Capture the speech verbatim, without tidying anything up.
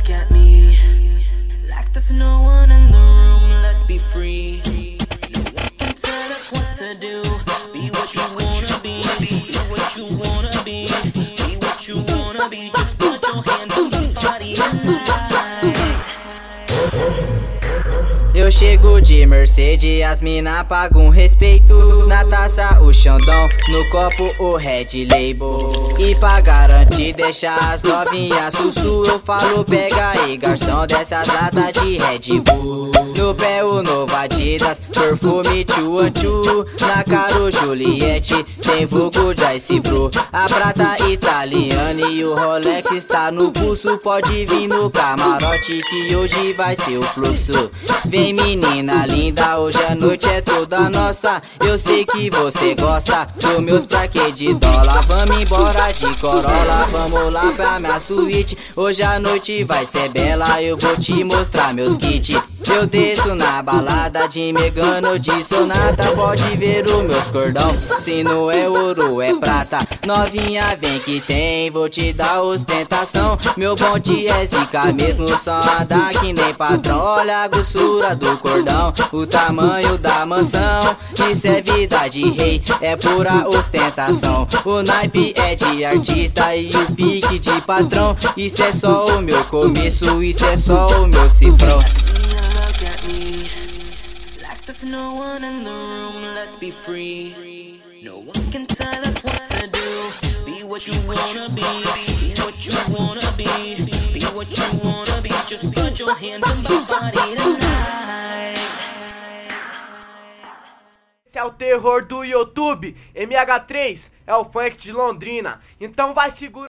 look at me like there's no one in the room. Let's be free. No one can tell us what to do. Be what you wanna be. Be what you wanna be. Be what you wanna be. Just put your hands on the body tonight. Eu chego de Mercedes, as mina pagam respeito. Na taça o Xandão, no copo o Red Label. E pra garantir deixar as novinhas sussu, eu falo pega aí garçom dessas latas de Red Bull. No pé o novo Adidas, perfume two and two. Na cara o Juliette, tem vulgo Joyce Bru. A prata italiana e o Rolex tá no pulso. Pode vir no camarote que hoje vai ser o fluxo. Vem menina linda, hoje a noite é toda nossa. Eu sei que você gosta dos meus praque de dólar. Vamos embora de Corolla, vamos lá pra minha suíte. Hoje a noite vai ser bela, eu vou te mostrar meus kits. Eu desço na balada de Megano ou de Sonata. Pode ver os meus cordão, se não é ouro é prata. Novinha vem que tem, vou te dar ostentação. Meu bonde é zica mesmo, só anda que nem patrão. Olha a grossura do cordão, o tamanho da mansão. Isso é vida de rei, é pura ostentação. O naipe é de artista e o pique de patrão. Isso é só o meu começo, isso é só o meu cifrão. Look at me like there's no one in the room. Let's be free. No one can tell us what to do. Be what you wanna be. Be what you wanna be. Be what you wanna be. Just put your hands on my body tonight. Esse é o terror do YouTube. M H três é o funk de Londrina. Então vai segurar.